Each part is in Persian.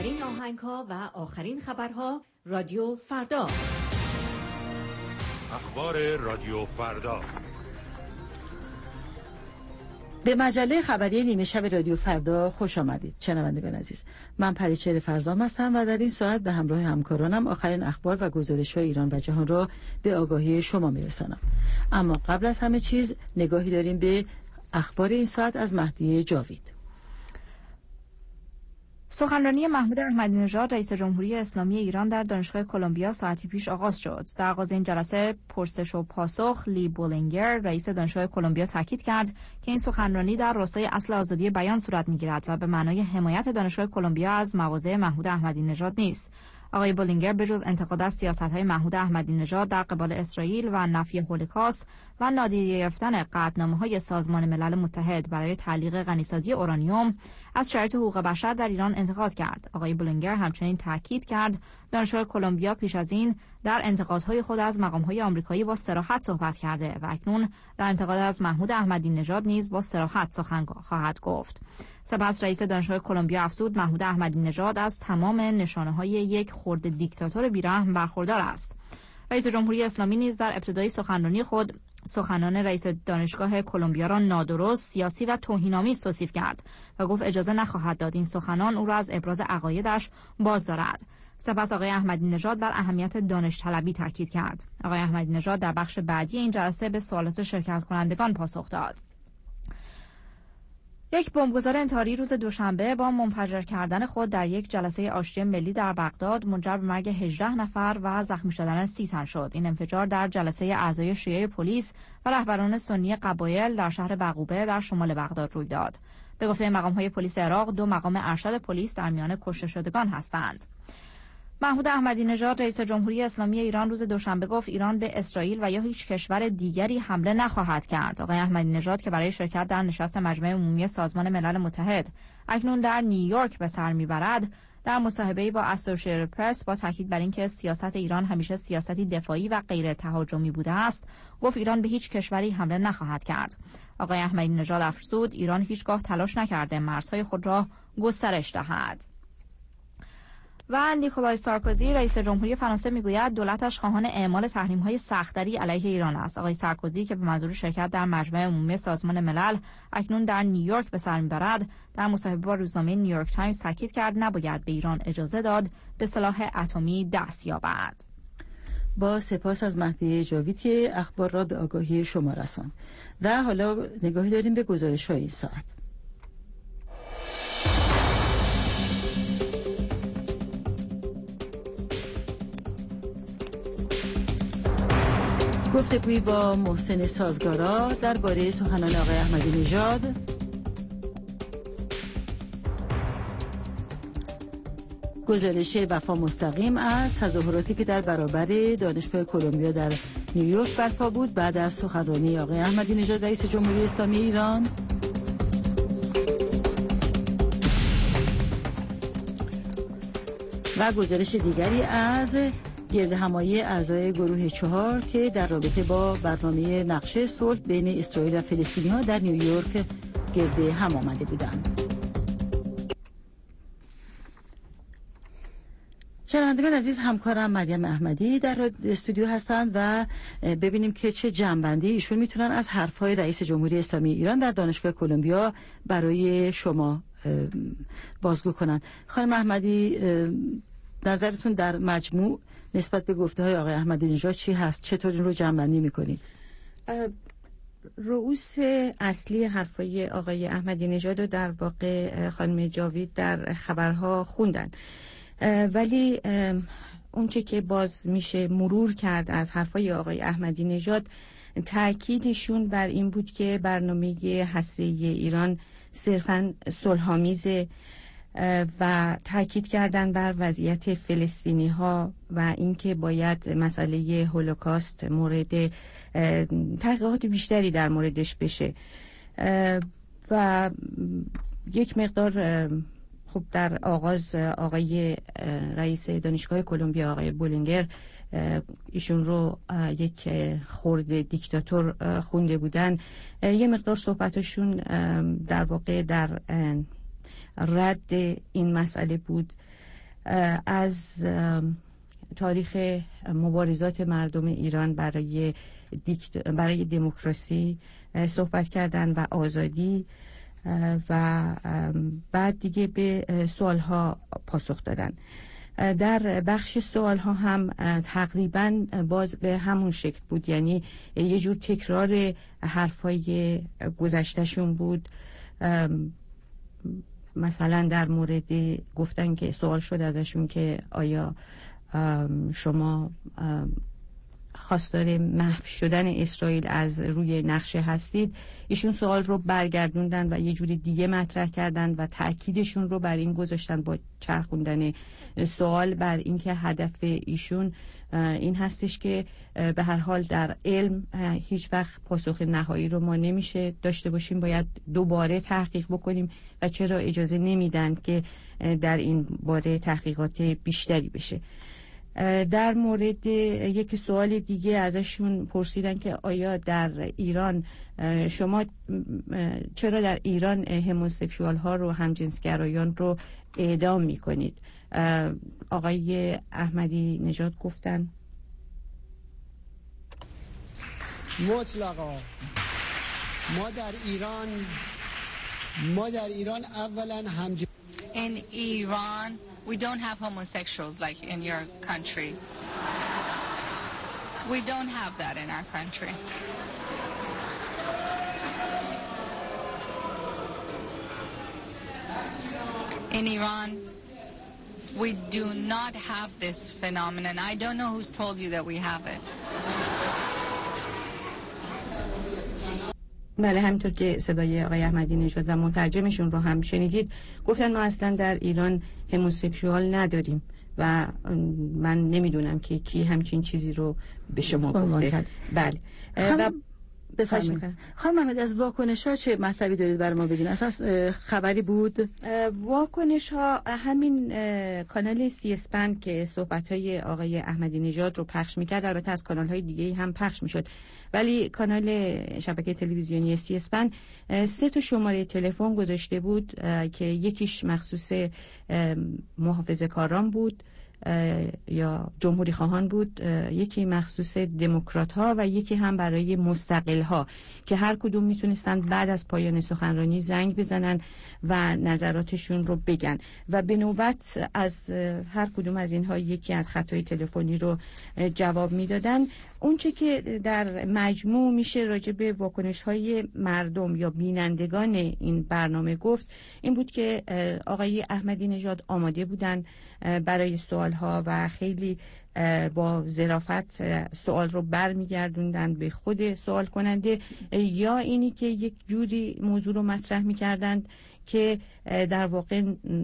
بهترین آهنگ‌ها و آخرین خبرها رادیو فردا. اخبار رادیو فردا. به مجله خبری نیمه شب رادیو فردا خوش آمدید شنوندگان عزیز. من پریچهر فرزام هستم و در این ساعت به همراه همکارانم آخرین اخبار و گزارش‌های ایران و جهان را به آگاهی شما میرسانم. اما قبل از همه چیز نگاهی داریم به اخبار این ساعت از مهدی جاوید. سخنرانی محمود احمدی نژاد رئیس جمهوری اسلامی ایران در دانشگاه کلمبیا ساعتی پیش آغاز شد. در آغاز این جلسه پرسش و پاسخ لی بولینگر رئیس دانشگاه کلمبیا تاکید کرد که این سخنرانی در راستای اصل آزادی بیان صورت می‌گیرد و به معنای حمایت دانشگاه کلمبیا از مواضع محمود احمدی نژاد نیست. آقای بولینگر به جز انتقاد از سیاست‌های محمود احمدی نژاد در قبال اسرائیل و نفی هولوکاست و نادیده گرفتن قطعنامه‌های سازمان ملل متحد برای تعلیق غنیسازی اورانیوم از شرایط حقوق بشر در ایران انتقاد کرد. آقای بولینگر همچنین تاکید کرد دانشگاه کلمبیا پیش از این در انتقادهای خود از مقام‌های آمریکایی با صراحت صحبت کرده و اکنون در انتقاد از محمود احمدی نژاد نیز با صراحت سخن خواهد گفت. سپس رئیس دانشگاه کلمبیا افزود محمود احمدی نژاد از تمام نشانه‌های یک خرد دیکتاتور بی‌رحم برخوردار است. رئیس جمهوری اسلامی نیز در ابتدای سخنرانی خود سخنان رئیس دانشگاه کلمبیا را نادرست، سیاسی و توهین‌آمیز توصیف کرد و گفت اجازه نخواهد داد این سخنان او را از ابراز عقایدش باز دارد. سپس آقای احمدی نژاد بر اهمیت دانش طلبی تاکید کرد. آقای احمدی نژاد در بخش بعدی این جلسه به سوالات شرکت کنندگان پاسخ داد. یک بمبگذار انتحاری روز دوشنبه با منفجر کردن خود در یک جلسه آشتی ملی در بغداد منجر به مرگ 18 نفر و زخمی شدن 30 تن شد. این انفجار در جلسه اعضای شیعه پلیس و رهبران سنی قبایل در شهر بقوبه در شمال بغداد روی داد. به گفته مقام‌های پلیس عراق، 2 مقام ارشد پلیس در میان کشته شدگان هستند. محمود احمدی نژاد رئیس جمهوری اسلامی ایران روز دوشنبه گفت ایران به اسرائیل و یا هیچ کشور دیگری حمله نخواهد کرد. آقای احمدی نژاد که برای شرکت در نشست مجمع عمومی سازمان ملل متحد اکنون در نیویورک به سر میبرد، در مصاحبه‌ای با اسوسییتد پرس با تاکید بر اینکه سیاست ایران همیشه سیاستی دفاعی و غیر تهاجمی بوده است، گفت ایران به هیچ کشوری حمله نخواهد کرد. آقای احمدی نژاد افزود ایران هیچگاه تلاش نکرده مرزهای خود را گسترش دهد. و نیکولای سارکوزی رئیس جمهوری فرانسه میگوید دولتش خواهان اعمال تحریم‌های سخت‌تری علیه ایران است. آقای سارکوزی که به منظور شرکت در مجمع عمومی سازمان ملل اکنون در نیویورک به سر میبرد، در مصاحبه با روزنامه نیویورک تایمز تاکید کرد نباید به ایران اجازه داد به سلاح اتمی دست یابد. با سپاس از مهدی جاوید که اخبار را به آگاهی شما رساند. و حالا نگاهی داریم به گزارش‌های این ساعت. گفتگویی با محسن سازگارا درباره سخنان آقای احمدی نژاد، گزارش وفا مستقیم از تظاهراتی که در برابر دانشگاه کلمبیا در نیویورک برپا بود بعد از سخنرانی آقای احمدی نژاد رئیس جمهوری اسلامی ایران، و گزارش دیگری از گردهمایی اعضای گروه 4 که در رابطه با برنامه نقشه صلح بین اسرائیل و فلسطینی‌ها در نیویورک گرد هم آمده بودند. شنوندگان عزیز، همکارم مریم احمدی در استودیو هستند و ببینیم که چه جنبندی ایشون میتونن از حرفهای رئیس جمهوری اسلامی ایران در دانشگاه کلمبیا برای شما بازگو کنند. خانم احمدی، نظرتون در مجموع نسبت به گفته‌های آقای احمدی نژاد چی هست؟ چطور این رو جمع‌بندی می‌کنید؟ رؤوس اصلی حرفای آقای احمدی نژاد رو در واقع خانم جاوید در خبرها خوندن، ولی اونچه که باز میشه مرور کرد از حرفای آقای احمدی نژاد، تأکیدشون بر این بود که برنامه هسته‌ای ایران صرفاً صلح‌آمیزه و تاکید کردن بر وضعیت فلسطینی ها و اینکه باید مسئله هولوکاست مورد تحقیقات بیشتری در موردش بشه و یک مقدار خب در آغاز آقای رئیس دانشگاه کلمبیا آقای بولینگر ایشون رو یک خرد دیکتاتور خونده بودن. یه مقدار صحبتشون در واقع در رد این مسئله بود از تاریخ مبارزات مردم ایران برای دموکراسی صحبت کردن و آزادی و بعد دیگه به سوالها پاسخ دادن. در بخش سوالها هم تقریبا باز به همون شکل بود، یعنی یه جور تکرار حرفای گذشتهشون بود. مثلا در مورد گفتن که سوال شد ازشون که آیا شما خواستار محو شدن اسرائیل از روی نقشه هستید؟ ایشون سوال رو برگردوندن و یه جوری دیگه مطرح کردن و تأکیدشون رو بر این گذاشتن با چرخوندن سوال بر اینکه هدف ایشون این هستش که به هر حال در علم هیچ وقت پاسخ نهایی رو ما نمیشه داشته باشیم، باید دوباره تحقیق بکنیم و چرا اجازه نمیدن که در این باره تحقیقات بیشتری بشه. در مورد یک سوال دیگه ازشون پرسیدن که آیا در ایران شما چرا در ایران هموسکسوال ها رو، همجنسگرایان رو اعدام میکنید؟ آقای احمدی نژاد گفتن مطلقا ما در ایران اولا In Iran, we don't have homosexuals like in your country. We don't have that in our country. In Iran, we do not have this phenomenon. I don't know who's told you that we have it. بله، همینطور که صدای آقای احمدی نژاد و مترجمشون رو هم شنیدید، گفتن ما اصلا در ایران هموسکسوال نداریم و من نمیدونم که کی همچین چیزی رو به شما گفته. بله. بفرمایید. خانم محمد، از واکنش‌ها چه مطلبی دارید برای ما بگین؟ اصلا خبری بود؟ واکنش‌ها همین کانال سی اسپن که صحبت‌های آقای احمدی نژاد رو پخش می‌کرد، البته از کانال‌های دیگه‌ای هم پخش می‌شد، ولی کانال شبکه تلویزیونی سی اسپن 3 شماره تلفن گذاشته بود که یکیش مخصوص محافظه‌کاران بود یا جمهوری خواهان بود، یکی مخصوص دموکرات ها و یکی هم برای مستقل ها که هر کدوم میتونستن بعد از پایان سخنرانی زنگ بزنن و نظراتشون رو بگن و به نوبت از هر کدوم از اینها یکی از خطای تلفنی رو جواب میدادن. اونچه که در مجموع میشه راجع به واکنش‌های مردم یا بینندگان این برنامه گفت این بود که آقای احمدی نژاد آماده بودن برای سوالها و خیلی با ظرافت سوال رو برمیگردوندن به خود سوال کننده، یا اینی که یک جوری موضوع رو مطرح میکردند که در واقع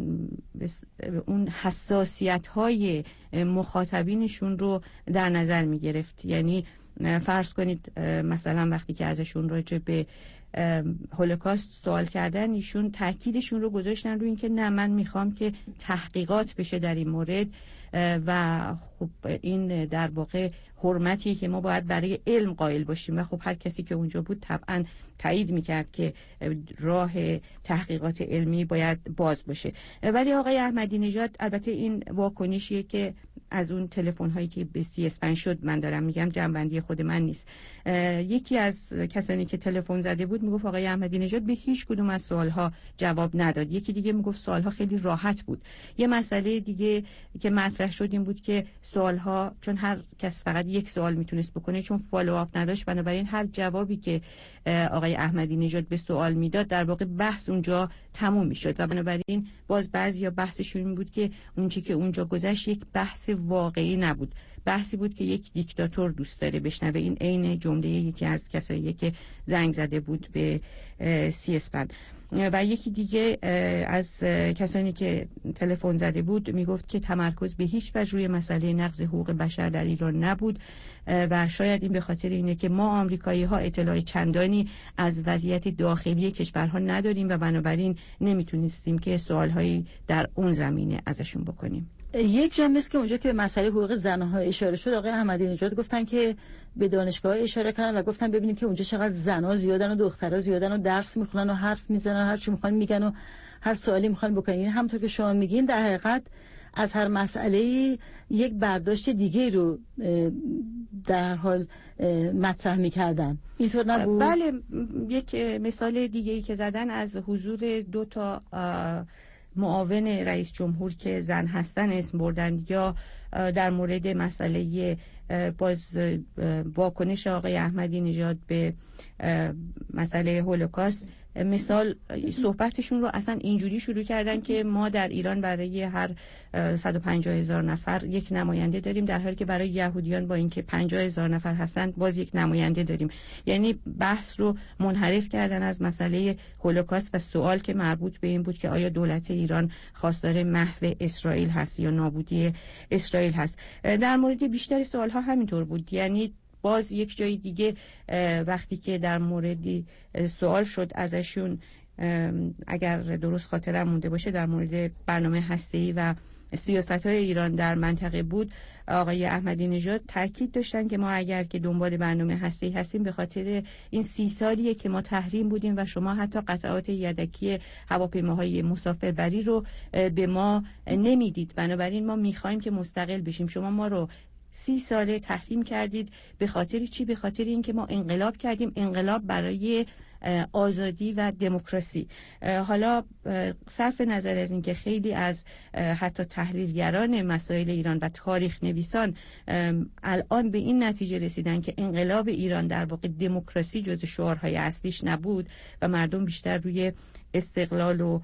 اون حساسیت‌های مخاطبینشون رو در نظر می گرفت. یعنی فرض کنید مثلا وقتی که ازشون راجع به هولوکاست سوال کردن، ایشون تاکیدشون رو گذاشتن روی اینکه نه، من میخوام که تحقیقات بشه در این مورد و خب این در واقع حرمتی که ما باید برای علم قائل باشیم و خب هر کسی که اونجا بود طبعا تایید میکرد که راه تحقیقات علمی باید باز باشه. ولی آقای احمدی نژاد، البته این واکنشیه که از اون تلفن هایی که به سی اسپن شد، من دارم میگم، جنبندی خود من نیست. یکی از کسانی که تلفن زده بود میگفت آقای احمدی نژاد به هیچ کدوم از سوالها جواب نداد. یکی دیگه میگفت سوالها خیلی راحت بود. یه مسئله دیگه که مطرح شد این بود که سوالها، چون هر کس فقط یک سوال میتونست بکنه، چون فالوآپ نداشت، بنابراین هر جوابی که آقای احمدی نژاد به سوال میداد در واقع بحث اونجا تموم میشد و بنابراین باز بعضیا بحثشون این بود که اون چیزی که اونجا گذشت یک بحث واقعی نبود، بحثی بود که یک دیکتاتور دوست داره بشنوه. این عین جمله یکی از کسایی که زنگ زده بود به سی اسپن. و یکی دیگه از کسانی که تلفن زده بود میگفت که تمرکز به هیچ وجه روی مسئله نقض حقوق بشر در ایران نبود و شاید این به خاطر اینه که ما آمریکایی ها اطلاع چندانی از وضعیت داخلی کشورها نداریم و بنابراین نمیتونستیم که سوالهایی در اون زمینه ازشون بکنیم. یک جمله است که اونجا که به مسئله حقوق زنها اشاره شد، آقای احمدی نژاد گفتن که به دانشگاه اشاره کردن و گفتن ببینید که اونجا چقدر زنها زیادن و دخترها زیادن و درس میخونن و حرف میزنن، هر چی میخوان میگن و هر سوالی میخوان بکنن. همونطور که شما میگین در حقیقت از هر مسئله یک برداشت دیگه رو در حال مطرح می‌کردن. اینطور نبود؟ بله، یک مثال دیگه‌ای که زدن از حضور 2 تا معاون رئیس جمهور که زن هستن اسم بردن، یا در مورد مسئله باز واکنش آقای احمدی نژاد به مسئله هولوکاست، مثال صحبتشون رو اصلا اینجوری شروع کردن که ما در ایران برای هر 150,000 نفر یک نماینده داریم، در حالی که برای یهودیان با اینکه 50,000 نفر هستند باز یک نماینده داریم. یعنی بحث رو منحرف کردن از مسئله هولوکاست و سوال که مربوط به این بود که آیا دولت ایران خواستار محو اسرائیل هست یا نابودی اسرائیل هست. در مورد بیشتر سوالها همینطور بود. یعنی باز یک جای دیگه وقتی که در موردی سوال شد ازشون، اگر درست خاطرم مونده باشه در مورد برنامه هسته‌ای و سیاست‌های ایران در منطقه بود، آقای احمدی نژاد تاکید داشتن که ما اگر که دنبال برنامه هسته‌ای هستیم به خاطر این 30 سالیه که ما تحریم بودیم و شما حتی قطعات یدکی هواپیماهای مسافربری رو به ما نمیدید، بنابراین ما می‌خوایم که مستقل بشیم. شما ما رو 30 ساله تحریم کردید. به خاطر چی؟ به خاطر اینکه ما انقلاب کردیم، انقلاب برای آزادی و دموکراسی. حالا صرف نظر از اینکه خیلی از حتی تحلیلگران مسائل ایران و تاریخ نویسان الان به این نتیجه رسیدن که انقلاب ایران در واقع دموکراسی جز شعارهای اصلیش نبود و مردم بیشتر روی استقلال و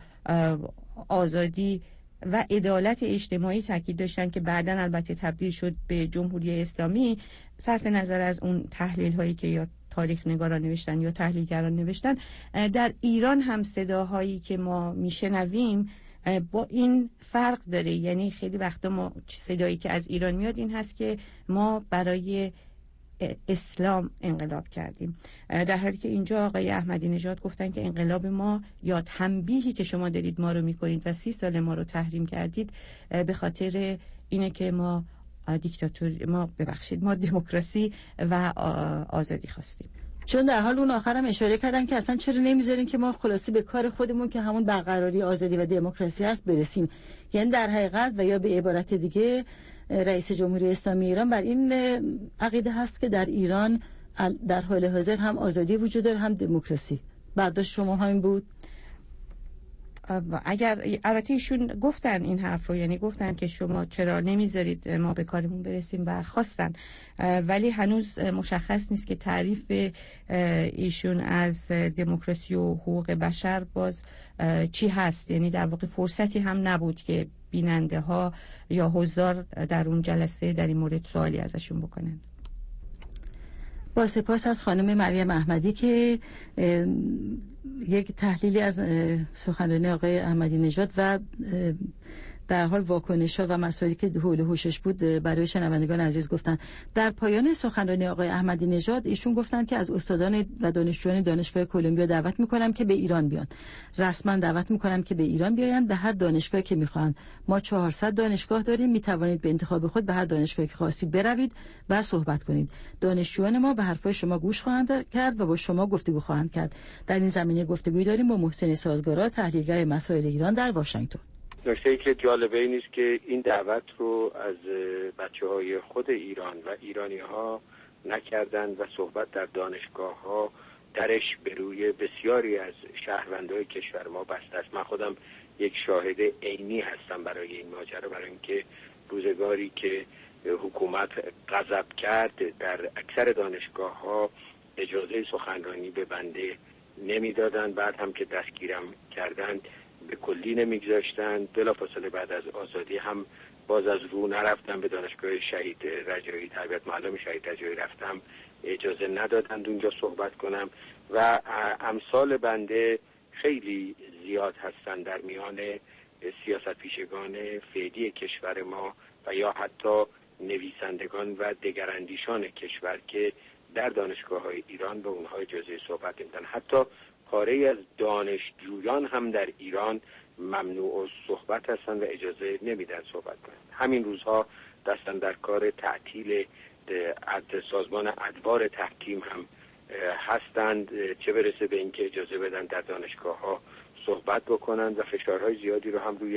آزادی و عدالت اجتماعی تاکید داشتن که بعداً البته تبدیل شد به جمهوری اسلامی، صرف نظر از اون تحلیل هایی که یا تاریخ نگاران نوشتن یا تحلیلگران نوشتن، در ایران هم صداهایی که ما میشنویم با این فرق داره. یعنی خیلی وقتا ما صدایی که از ایران میاد این هست که ما برای اسلام انقلاب کردیم، در حالی که اینجا آقای احمدی نژاد گفتن که انقلاب ما یا تنبیهی که شما دارید ما رو میکنید و 30 سال ما رو تحریم کردید به خاطر اینه که ما ما دموکراسی و آزادی خواستیم. چون در حال اون آخرم اشاره کردن که اصلا چرا نمیذارین که ما خلاصی به کار خودمون که همون برقراری آزادی و دموکراسی هست برسیم. یعنی در حقیقت و یا به عبارت دیگه رئیس جمهوری اسلامی ایران بر این عقیده هست که در ایران در حال حاضر هم آزادی وجود داره هم دموکراسی. برداشت شما همین بود؟ اگر البته ایشون گفتن این حرف رو، یعنی گفتن که شما چرا نمیذارید ما به کارمون برسیم و خواستن، ولی هنوز مشخص نیست که تعریف ایشون از دموکراسی و حقوق بشر باز چی هست. یعنی در واقع فرصتی هم نبود که بیننده ها یا حضار در اون جلسه در این مورد سوالی ازشون بکنن. با سپاس از خانم مریم احمدی که یک تحلیلی از سخنرانی آقای احمدی نژاد و در حال واکنش‌ها و مسائلی که حول و حوشش بود برای شنوندگان عزیز گفتن. در پایان سخنرانی آقای احمدی نژاد ایشون گفتن که از استادان و دانشجویان دانشگاه کلمبیا دعوت می‌کنم که به ایران بیان. رسما دعوت می‌کنم که به ایران بیایند، به هر دانشگاهی که می‌خواهند. ما 400 دانشگاه داریم، می‌توانید به انتخاب خود به هر دانشگاهی که خواستید بروید و صحبت کنید. دانشجویان ما به حرفای شما گوش خواهند کرد و با شما گفتگو خواهند کرد. در این زمینه گفتگویی داریم با محسن سازگارا، تحلیلگر مسائل ایران در واشنگتن. نکته‌ای که جالبه این است که این دعوت رو از بچه‌های خود ایران و ایرانی‌ها نکردن و صحبت در دانشگاه‌ها درش به روی بسیاری از شهروندان کشور ما بسته است. من خودم یک شاهد عینی هستم برای این ماجرا، برای اینکه روزگاری که حکومت غضب کرد در اکثر دانشگاه‌ها اجازه سخنرانی به بنده نمیدادند، بعد هم که دستگیرم کردند به کلی نمیگذاشتن. بلافاصله بعد از آزادی هم باز از رو نرفتم، به دانشگاه شهید رجایی تربیت معلم شهید رجایی رفتم، اجازه ندادند اونجا صحبت کنم و امثال بنده خیلی زیاد هستند در میان سیاست‌پیشگان فعلی کشور ما و یا حتی نویسندگان و دگراندیشان کشور که در دانشگاه‌های ایران به اونها اجازه صحبت نمیدن. حتی پاره از دانشجویان هم در ایران ممنوع از صحبت هستند و اجازه نمیدن صحبت کنند. همین روزها دستن در کار تعطیل سازمان ادوار تحکیم هم هستند، چه برسه به اینکه اجازه بدن در دانشگاه ها صحبت بکنند و فشارهای زیادی رو هم روی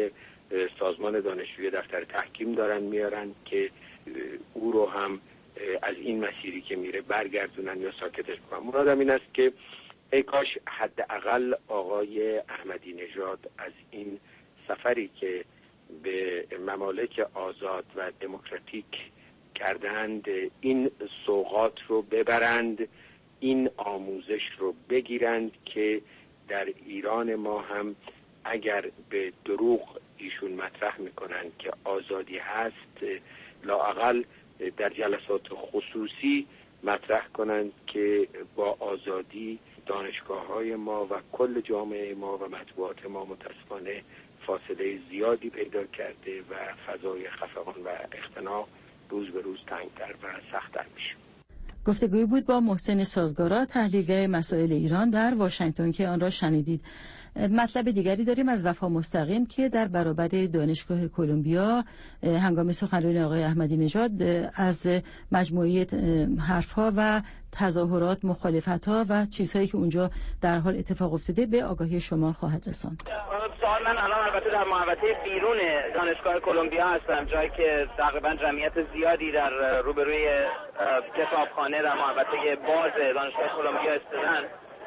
سازمان دانشجوی دفتر تحکیم دارن میارن که او رو هم از این مسیری که میره برگردونن یا ساکتش کنن. مرادم این است که ای کاش حداقل آقای احمدی نژاد از این سفری که به ممالک آزاد و دموکراتیک کردند این سوغات رو ببرند، این آموزش رو بگیرند که در ایران ما هم اگر به دروغ ایشون مطرح میکنند که آزادی هست، لااقل در جلسات خصوصی مطرح کنند که با آزادی دانشگاه‌های ما و کل جامعه ما و مطبوعات ما متاسفانه فاصله زیادی پیدا کرده و فضای خفقان و اختناق روز به روز تنگتر و سخت‌تر میشه. گفتگویی بود با محسن سازگارا، تحلیلگر مسائل ایران در واشنگتن که آن را شنیدید. مطلب دیگری داریم از وفا مستقیم که در برابر دانشگاه کلمبیا هنگام سخنرانی آقای احمدی نژاد از مجموعه حرفها و تظاهرات، مخالفت‌ها و چیزهایی که اونجا در حال اتفاق افتاده به آگاهی شما خواهد رساند. سوال من الان البته در محوطه بیرون دانشگاه کلمبیا هستم، جایی که تقریبا جمعیت زیادی در روبروی کتابخانه در محوطه باز دانشگاه کلمبیا استدن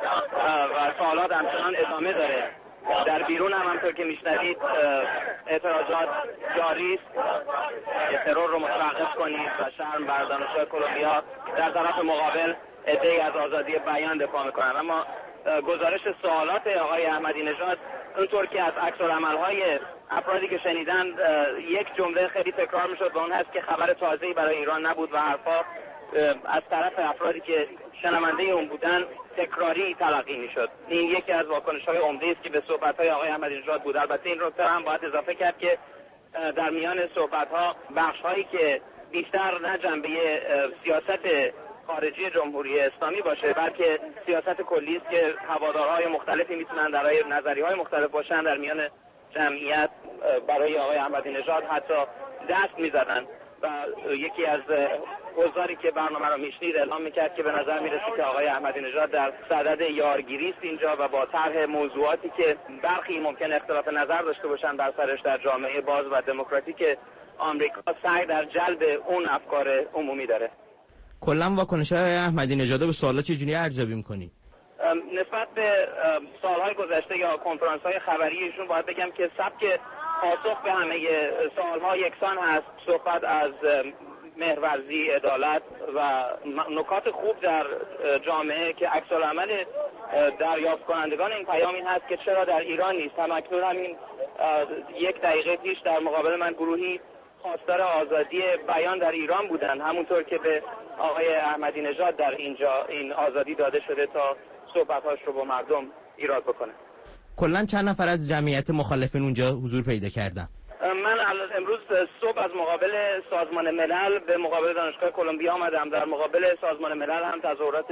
و سوالات همچنان ادامه داره. در بیرون هم همطور که میشنوید اعتراضات جاری است. ترور رو متوقف کنید و شرم بر دانشگاه کلمبیا. در طرف مقابل عده‌ای از آزادی بیان دفاع میکنن. اما گزارش سوالات آقای احمدی نژاد اونطور که از عکس‌العمل‌های افرادی که شنیدن یک جمله خیلی تکرار میشد و اون هست که خبر تازه‌ای برای ایران نبود و حرفا از طرف افرادی که شنونده اون بودن تکراری تلقی میشد. این یکی از واکنش‌های عمده است که به صحبت‌های آقای احمدی نژاد بود. البته این نکته هم باید اضافه کرد که در میان صحبت‌ها بخش‌هایی که بیشتر نه جنبه سیاست خارجی جمهوری اسلامی باشه بلکه سیاست کلی است که هوادارهای مختلفی میتونن در نظریه‌های مختلف باشن، در میان جمعیت برای آقای احمدی نژاد حتی دست می‌زدن و یکی از حضاری که برنامه رو میشنید اعلام میکرد که به نظر میرسه که آقای احمدی نژاد در صدد یارگیری است اینجا و با طرح موضوعاتی که برخی ممکن اختلاف نظر داشته باشن بر سرش در جامعه باز و دموکراتیک آمریکا سعی در جلب اون افکار عمومی داره. کلا واکنش‌های احمدی نژاد به سوالات چجوری ارزیابی می‌کنی؟ نسبت به سالهای گذشته یا کنفرانس‌های خبری ایشون باید بگم که سبک پاسخ به همه سوال‌ها یکسان هست. صحبت از مهرورزی، عدالت و نکات خوب در جامعه که عکس‌العمل دریافت کنندگان این پیام این هست که چرا در ایران نیست. همکنون همین یک دقیقه پیش در مقابل من گروهی خواستار آزادی بیان در ایران بودن، همونطور که به آقای احمدی نژاد در اینجا این آزادی داده شده تا صحبت‌هاش رو با مردم ایراد بکنه. کلاً چند نفر از جمعیت مخالفین اونجا حضور پیدا کردن؟ من امروز صبح از مقابل سازمان ملل به مقابل دانشگاه کلمبیا آمدم. در مقابل سازمان ملل هم تظاهرات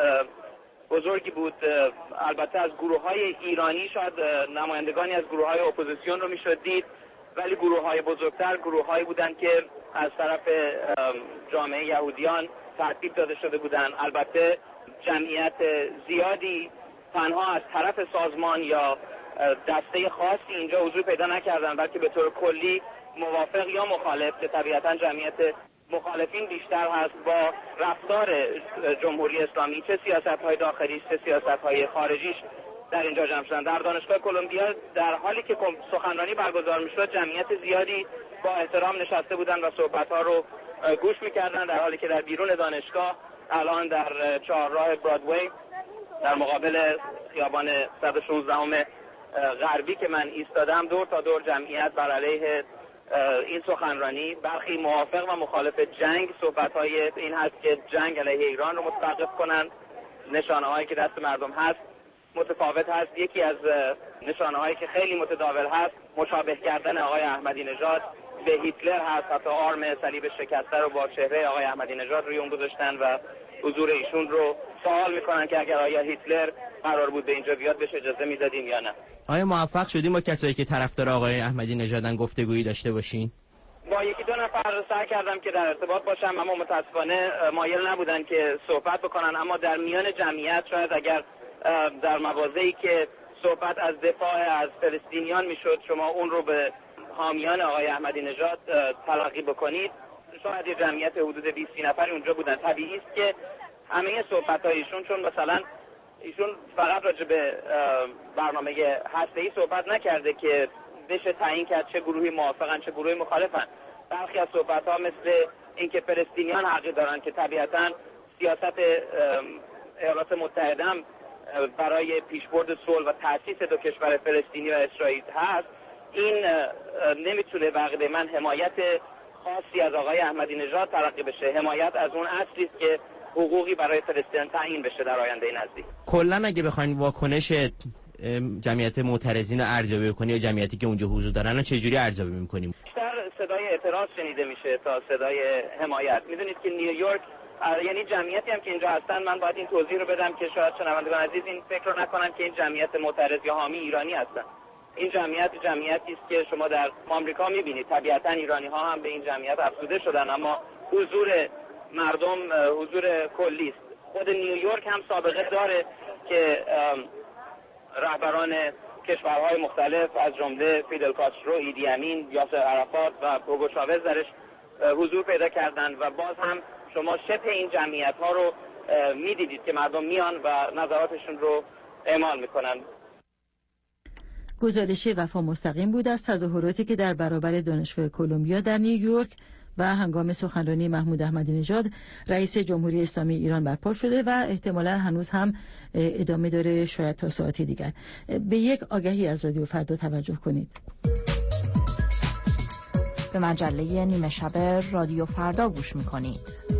بزرگی بود. البته از گروه‌های ایرانی شاید نمایندگانی از گروه‌های اپوزیسیون رو میشد دید، ولی گروه‌های بزرگتر گروه‌هایی بودند که از طرف جامعه یهودیان ترتیب داده شده بودند. البته جمعیت زیادی تنها از طرف سازمان یا دسته خاصی اینجا حضور پیدا نکردن، بلکه به طور کلی موافق یا مخالف که طبیعتاً جمعیت مخالفین بیشتر هست با رفتار جمهوری اسلامی، چه سیاست‌های داخلی چه سیاست‌های خارجیش در اینجا جمع شدن. در دانشگاه کلمبیا در حالی که سخنرانی برگزار میشد جمعیت زیادی با احترام نشسته بودند و صحبت‌ها رو گوش می‌کردند، در حالی که در بیرون دانشگاه الان در چهارراه برادوی در مقابل خیابان 116 غربی که من ایستادم دور تا دور جمعیت بر علیه این سخنرانی، برخی موافق و مخالف جنگ، صحبت‌های این هست که جنگ علیه ایران رو متوقف کنند. نشانه‌هایی که دست مردم هست متفاوت هست. یکی از نشانه‌هایی که خیلی متداول هست مشابه کردن آقای احمدی نژاد به هیتلر هست. حتی آرم صلیب شکسته رو با چهره آقای احمدی نژاد روی اون گذاشتن و حضور ایشون رو سوال میکنن که اگر آیا هیتلر قرار بود به اینجا بیاد بهش اجازه میدادیم یا نه. آیا موفق شدیم با کسایی که طرفدار آقای احمدی نژادن گفتگویی داشته باشین؟ با یکی دو نفر سعی کردم که در ارتباط باشم، اما متاسفانه مایل نبودن که صحبت بکنن. اما در میان جمعیت شاید اگر در مواضعی که صحبت از دفاع از فلسطینیان میشد شما اون رو به حامیان آقای احمدی نژاد تلقی بکنید، شاید یه جمعیت حدود 20 نفری اونجا بودن. طبیعی است که همه صحبت‌هایشون، چون مثلا ایشون فقط راجع به برنامه هسته‌ای صحبت نکرده که بشه تعیین کرد چه گروهی موافقن چه گروهی مخالفن. برخی از صحبت‌ها مثل اینکه فلسطینیان حقی دارن که طبیعتاً سیاست ایالات متحده هم برای پیشبرد صلح و تأسیس دو کشور فلسطینی و اسرائیل هست، این نمیتونه بقیده من حمایت خاصی از آقای احمدی نژاد تلقی بشه. حمایت از اون اصلی است که حقوقی برای فلسطین تعیین بشه در آینده نزدیک. کلا اگه بخواید واکنش جمعیت معترضین رو ارزیابی کنی یا جمعیتی که اونجا حضور دارن چه جوری ارزیابی می‌کنیم؟ بیشتر صدای اعتراض شنیده میشه تا صدای حمایت. میدونید که نیویورک، یعنی جمعیتی هم که اینجا هستن، من باید این توضیح رو بدم که شاید شنوندگان عزیز این فکر رو نکنن که این جمعیت معترض یا حامی ایرانی هستن. این جمعیتی است که شما در آمریکا می‌بینید. طبیعتاً ایرانی‌ها هم به این جمعیت افزوده شدن، اما حضور مردم حضور کلی است. خود نیویورک هم سابقه داره که رهبران کشورهای مختلف از جمله فیدل کاسترو، ایدی امین، یاسر عرفات و هوگو چاوز درش حضور پیدا کردند و باز هم شما شبه این جمعیت‌ها رو می‌دیدید که مردم میان و نظراتشون رو اعمال می‌کنن. گزارش وفا مستقیم بود از تظاهراتی که در برابر دانشگاه کلمبیا در نیویورک و هنگام سخنرانی محمود احمدی نژاد رئیس جمهوری اسلامی ایران برپا شده و احتمالاً هنوز هم ادامه داره، شاید تا ساعتی دیگر. به یک آگهی از رادیو فردا توجه کنید. به مجله نیمه شب رادیو فردا گوش می‌کنید.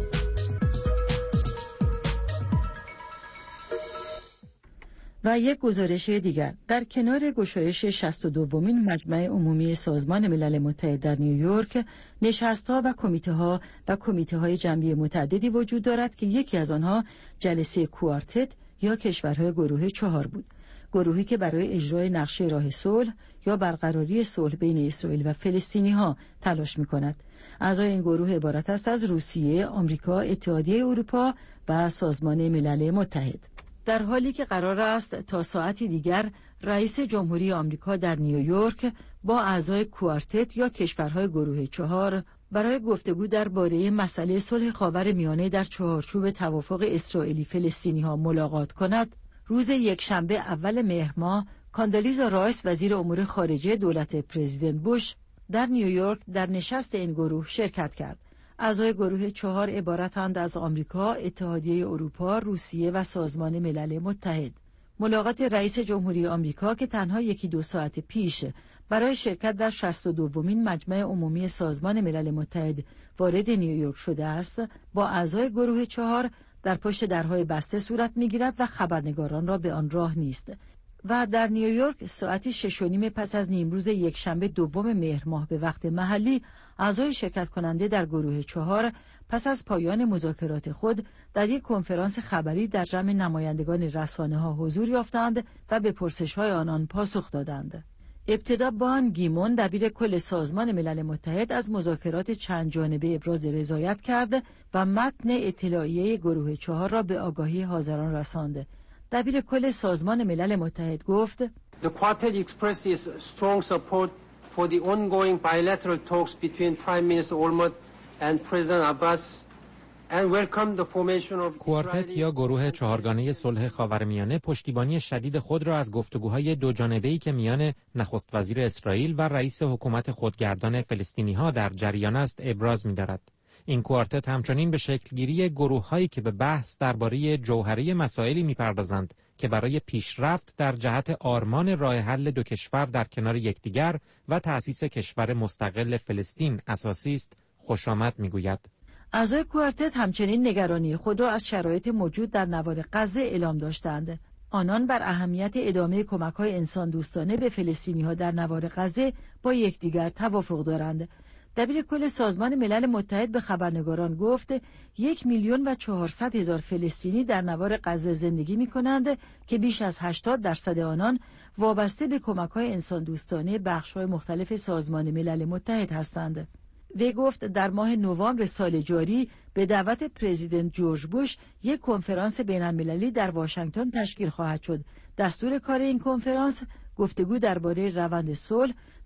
و یک گزارش دیگر، در کنار گشایش 62مین مجمع عمومی سازمان ملل متحد در نیویورک، نشست‌ها و کمیته‌های جنبی متعددی وجود دارد که یکی از آنها جلسه کوارتت یا کشورهای گروه 4 بود. گروهی که برای اجرای نقشه راه صلح یا برقراری صلح بین اسرائیل و فلسطینی‌ها تلاش می‌کند. اعضای این گروه عبارت است از روسیه، آمریکا، اتحادیه اروپا و سازمان ملل متحد. در حالی که قرار است تا ساعتی دیگر رئیس جمهوری آمریکا در نیویورک با اعضای کوارتت یا کشورهای گروه 4 برای گفتگو درباره مسئله صلح خاورمیانه در چهارچوب توافق اسرائیلی فلسطینی ها ملاقات کند، روز یکشنبه اول مهر ماه کاندالیزا رایس وزیر امور خارجه دولت پرزیدنت بوش در نیویورک در نشست این گروه شرکت کرد. اعضای گروه 4 عبارتند از آمریکا، اتحادیه اروپا، روسیه و سازمان ملل متحد. ملاقات رئیس جمهوری آمریکا که تنها 1-2 ساعت پیش برای شرکت در 62مین مجمع عمومی سازمان ملل متحد وارد نیویورک شده است، با اعضای گروه 4 در پشت درهای بسته صورت می‌گیرد و خبرنگاران را به آن راه نیست. و در نیویورک ساعتی 6:30 پس از نیمروز یکشنبه 2 مهر ماه به وقت محلی، اعضای شرکت کننده در گروه 4 پس از پایان مذاکرات خود در یک کنفرانس خبری در جمع نمایندگان رسانه‌ها حضور یافتند و به پرسش‌های آنان پاسخ دادند. ابتدا بان گیمون دبیر کل سازمان ملل متحد از مذاکرات چند جانبه ابراز رضایت کرد و متن اطلاعیه گروه 4 را به آگاهی حاضران رساند. دبیر کل سازمان ملل متحد گفت: The quartet expresses strong support for the ongoing bilateral talks between Prime Minister Olmert and President Abbas and welcome the formation of کوارتت یا گروه چهارگانه صلح خاورمیانه پشتیبانی شدید خود را از گفتگوهای دو جانبه‌ای که میان نخست وزیر اسرائیل و رئیس حکومت خودگردان فلسطینی‌ها در جریان است ابراز می‌دارد. این کوارتت همچنین به شکلگیری گروه‌هایی که به بحث درباره جوهری مسائلی می‌پردازند که برای پیشرفت در جهت آرمان راه حل دو کشور در کنار یکدیگر و تأسیس کشور مستقل فلسطین اساسی است، خوشامد می‌گوید. اعضای کوارتت همچنین نگرانی خود را از شرایط موجود در نوار غزه اعلام داشتند. آنان بر اهمیت ادامه کمک‌های انسان دوستانه به فلسطینی‌ها در نوار غزه با یکدیگر توافق دارند. دبیر کل سازمان ملل متحد به خبرنگاران گفت 1,400,000 فلسطینی در نوار غزه زندگی می‌کنند که بیش از 80% آنان وابسته به کمک‌های انسان دوستانه بخش‌های مختلف سازمان ملل متحد هستند. وی گفت در ماه نوامبر سال جاری به دعوت پرزیدنت جورج بوش یک کنفرانس بین‌المللی در واشنگتن تشکیل خواهد شد. دستور کار این کنفرانس گفتگو درباره روند صلح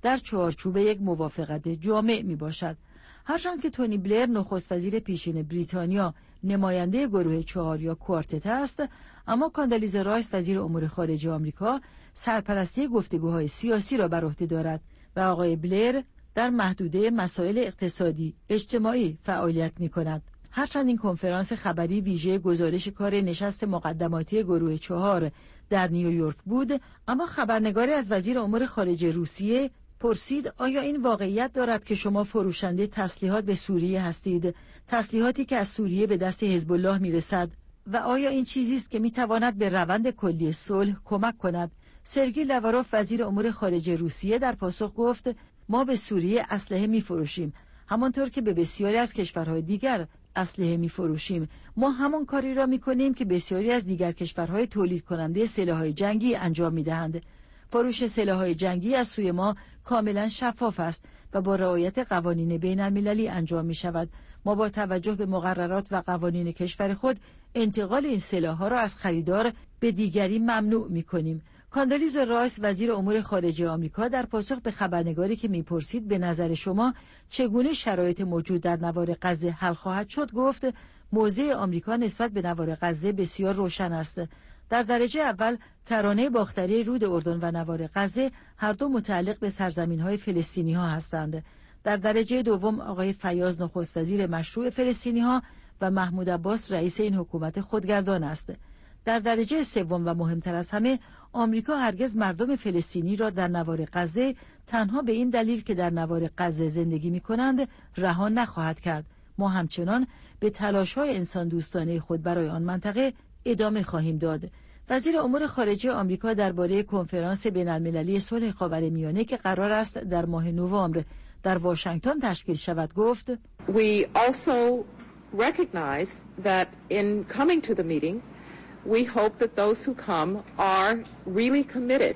در چارچوب یک موافقت جامع می باشد. هرچند که تونی بلر نخست وزیر پیشین بریتانیا نماینده گروه 4 یا کوارتت است، اما کاندالیزا رایس وزیر امور خارجه آمریکا سرپرستی گفتگوهای سیاسی را بر عهده دارد و آقای بلر در محدوده مسائل اقتصادی اجتماعی فعالیت می کند. هرچند این کنفرانس خبری ویژه گزارش کار نشست مقدماتی گروه 4 در نیویورک بود، اما خبرنگاری از وزیر امور خارجه روسیه پرسید آیا این واقعیت دارد که شما فروشنده تسلیحات به سوریه هستید، تسلیحاتی که از سوریه به دست حزب الله میرسد، و آیا این چیزی است که میتواند به روند کلی صلح کمک کند؟ سرگئی لاواروف وزیر امور خارجه روسیه در پاسخ گفت ما به سوریه اسلحه میفروشیم، همانطور که به بسیاری از کشورهای دیگر اسلحه میفروشیم. ما همان کاری را میکنیم که بسیاری از دیگر کشورهای تولید کننده سلاح‌های جنگی انجام میدهند. فروش سلاح‌های جنگی از سوی ما کاملا شفاف است و با رعایت قوانین بین‌المللی انجام می‌شود. ما با توجه به مقررات و قوانین کشور خود انتقال این سلاح‌ها را از خریدار به دیگری ممنوع می‌کنیم. کاندالیزا رایس وزیر امور خارجه آمریکا در پاسخ به خبرنگاری که می‌پرسید به نظر شما چگونه شرایط موجود در نوار غزه حل خواهد شد گفت موضع آمریکا نسبت به نوار غزه بسیار روشن است. در درجه اول ترانه باختری رود اردن و نوار غزه هر دو متعلق به سرزمین‌های فلسطینی‌ها هستند. در درجه دوم آقای فیاض نخست وزیر مشروع فلسطینی‌ها و محمود عباس رئیس این حکومت خودگردان است. در درجه سوم و مهمتر از همه آمریکا هرگز مردم فلسطینی را در نوار غزه تنها به این دلیل که در نوار غزه زندگی می‌کنند رها نخواهد کرد. ما همچنان به تلاش‌های انسان دوستانه خود برای آن منطقه ادامه خواهیم داد. وزیر امور خارجه آمریکا درباره کنفرانس بین‌المللی صلح خاورمیانه که قرار است در ماه نوامبر در واشنگتن تشکیل شود گفت We also recognize that in coming to the meeting we hope that those who come are really committed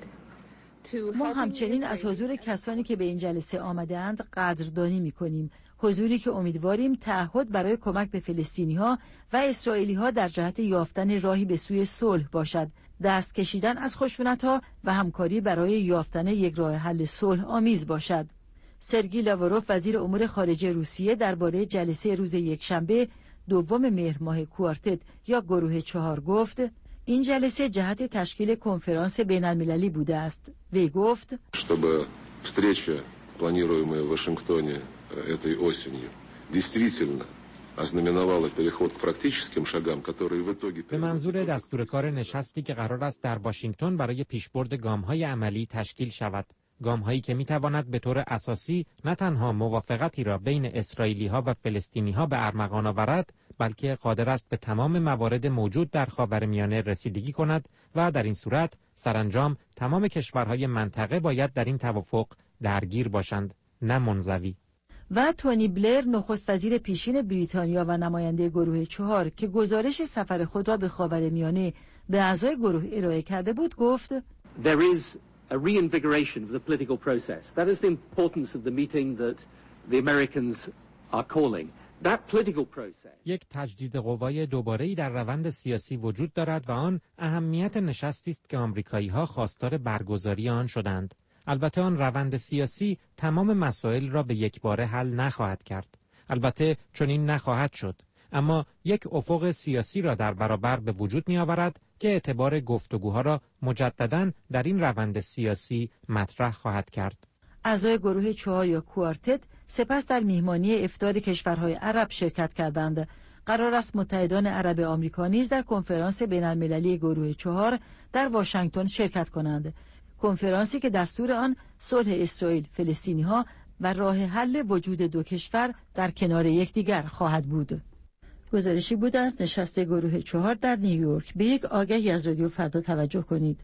to. ما همچنین از حضور کسانی که به این جلسه آمده‌اند قدردانی می‌کنیم، حضوری که امیدواریم تعهد برای کمک به فلسطینی‌ها و اسرائیلی‌ها در جهت یافتن راهی به سوی صلح باشد، دست کشیدن از خشونت‌ها و همکاری برای یافتن یک راه حل صلح آمیز باشد. سرگئی لاواروف وزیر امور خارجه روسیه درباره جلسه روز یکشنبه دوم مهر ماه کوارتت یا گروه 4 گفت این جلسه جهت تشکیل کنفرانس بین‌المللی بوده است. وی گفت чтобы встреча, планируемая в Вашингтоне этой осенью, действительно ознаменовала переход к практическим шагам, которые в итоге. به منظور دستورکار نشستی که قرار است در واشنگتن برای پیشبرد گام‌های عملی تشکیل شود. گام‌هایی که می‌تواند به طور اساسی نه تنها موافقتی را بین اسرائیلی‌ها و فلسطینی‌ها به ارمغان آورد، بلکه قادر است به تمام موارد موجود در خاورمیانه رسیدگی کند و در این صورت سرانجام تمام کشورهای منطقه باید در این توافق درگیر باشند، نه منزوی. و تونی بلر نخست وزیر پیشین بریتانیا و نماینده گروه 4 که گزارش سفر خود را به خاورمیانه به اعضای گروه ارائه کرده بود گفت There is a reinvigoration of the political process. That is the importance of the meeting that the Americans are calling. That political process. یک تجدید قوای دوباره‌ای در روند سیاسی وجود دارد و آن اهمیت نشستی است که آمریکایی‌ها خواستار برگزاری آن شدند. البته آن روند سیاسی تمام مسائل را به یک باره حل نخواهد کرد. البته چنین نخواهد شد. اما یک افق سیاسی را در برابر به وجود می آورد که اعتبار گفتگوها را مجدداً در این روند سیاسی مطرح خواهد کرد. اعضای گروه 4 یا کوارتت سپس در میهمانی افطار کشورهای عرب شرکت کردند. قرار است متحدان عرب آمریکا نیز در کنفرانس بین‌المللی گروه 4 در واشنگتن شرکت کنند. کنفرانسی که دستور آن صلح اسرائیل فلسطینی‌ها و راه حل وجود دو کشور در کنار یکدیگر خواهد بود. گزارشی بود از نشست گروه 4 در نیویورک. به یک آگهی از رادیو فردا توجه کنید.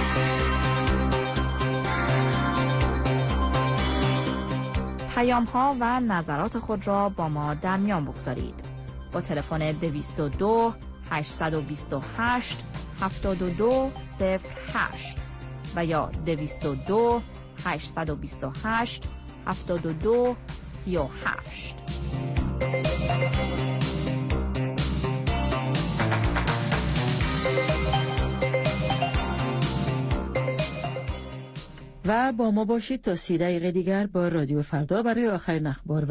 پیام‌ها و نظرات خود را با ما در میان بگذارید. با تلفن 222 828 7208 و یا 222 828 7238. و با ما باشید تا 30 دقیقه دیگر با رادیو فردا برای آخرین اخبار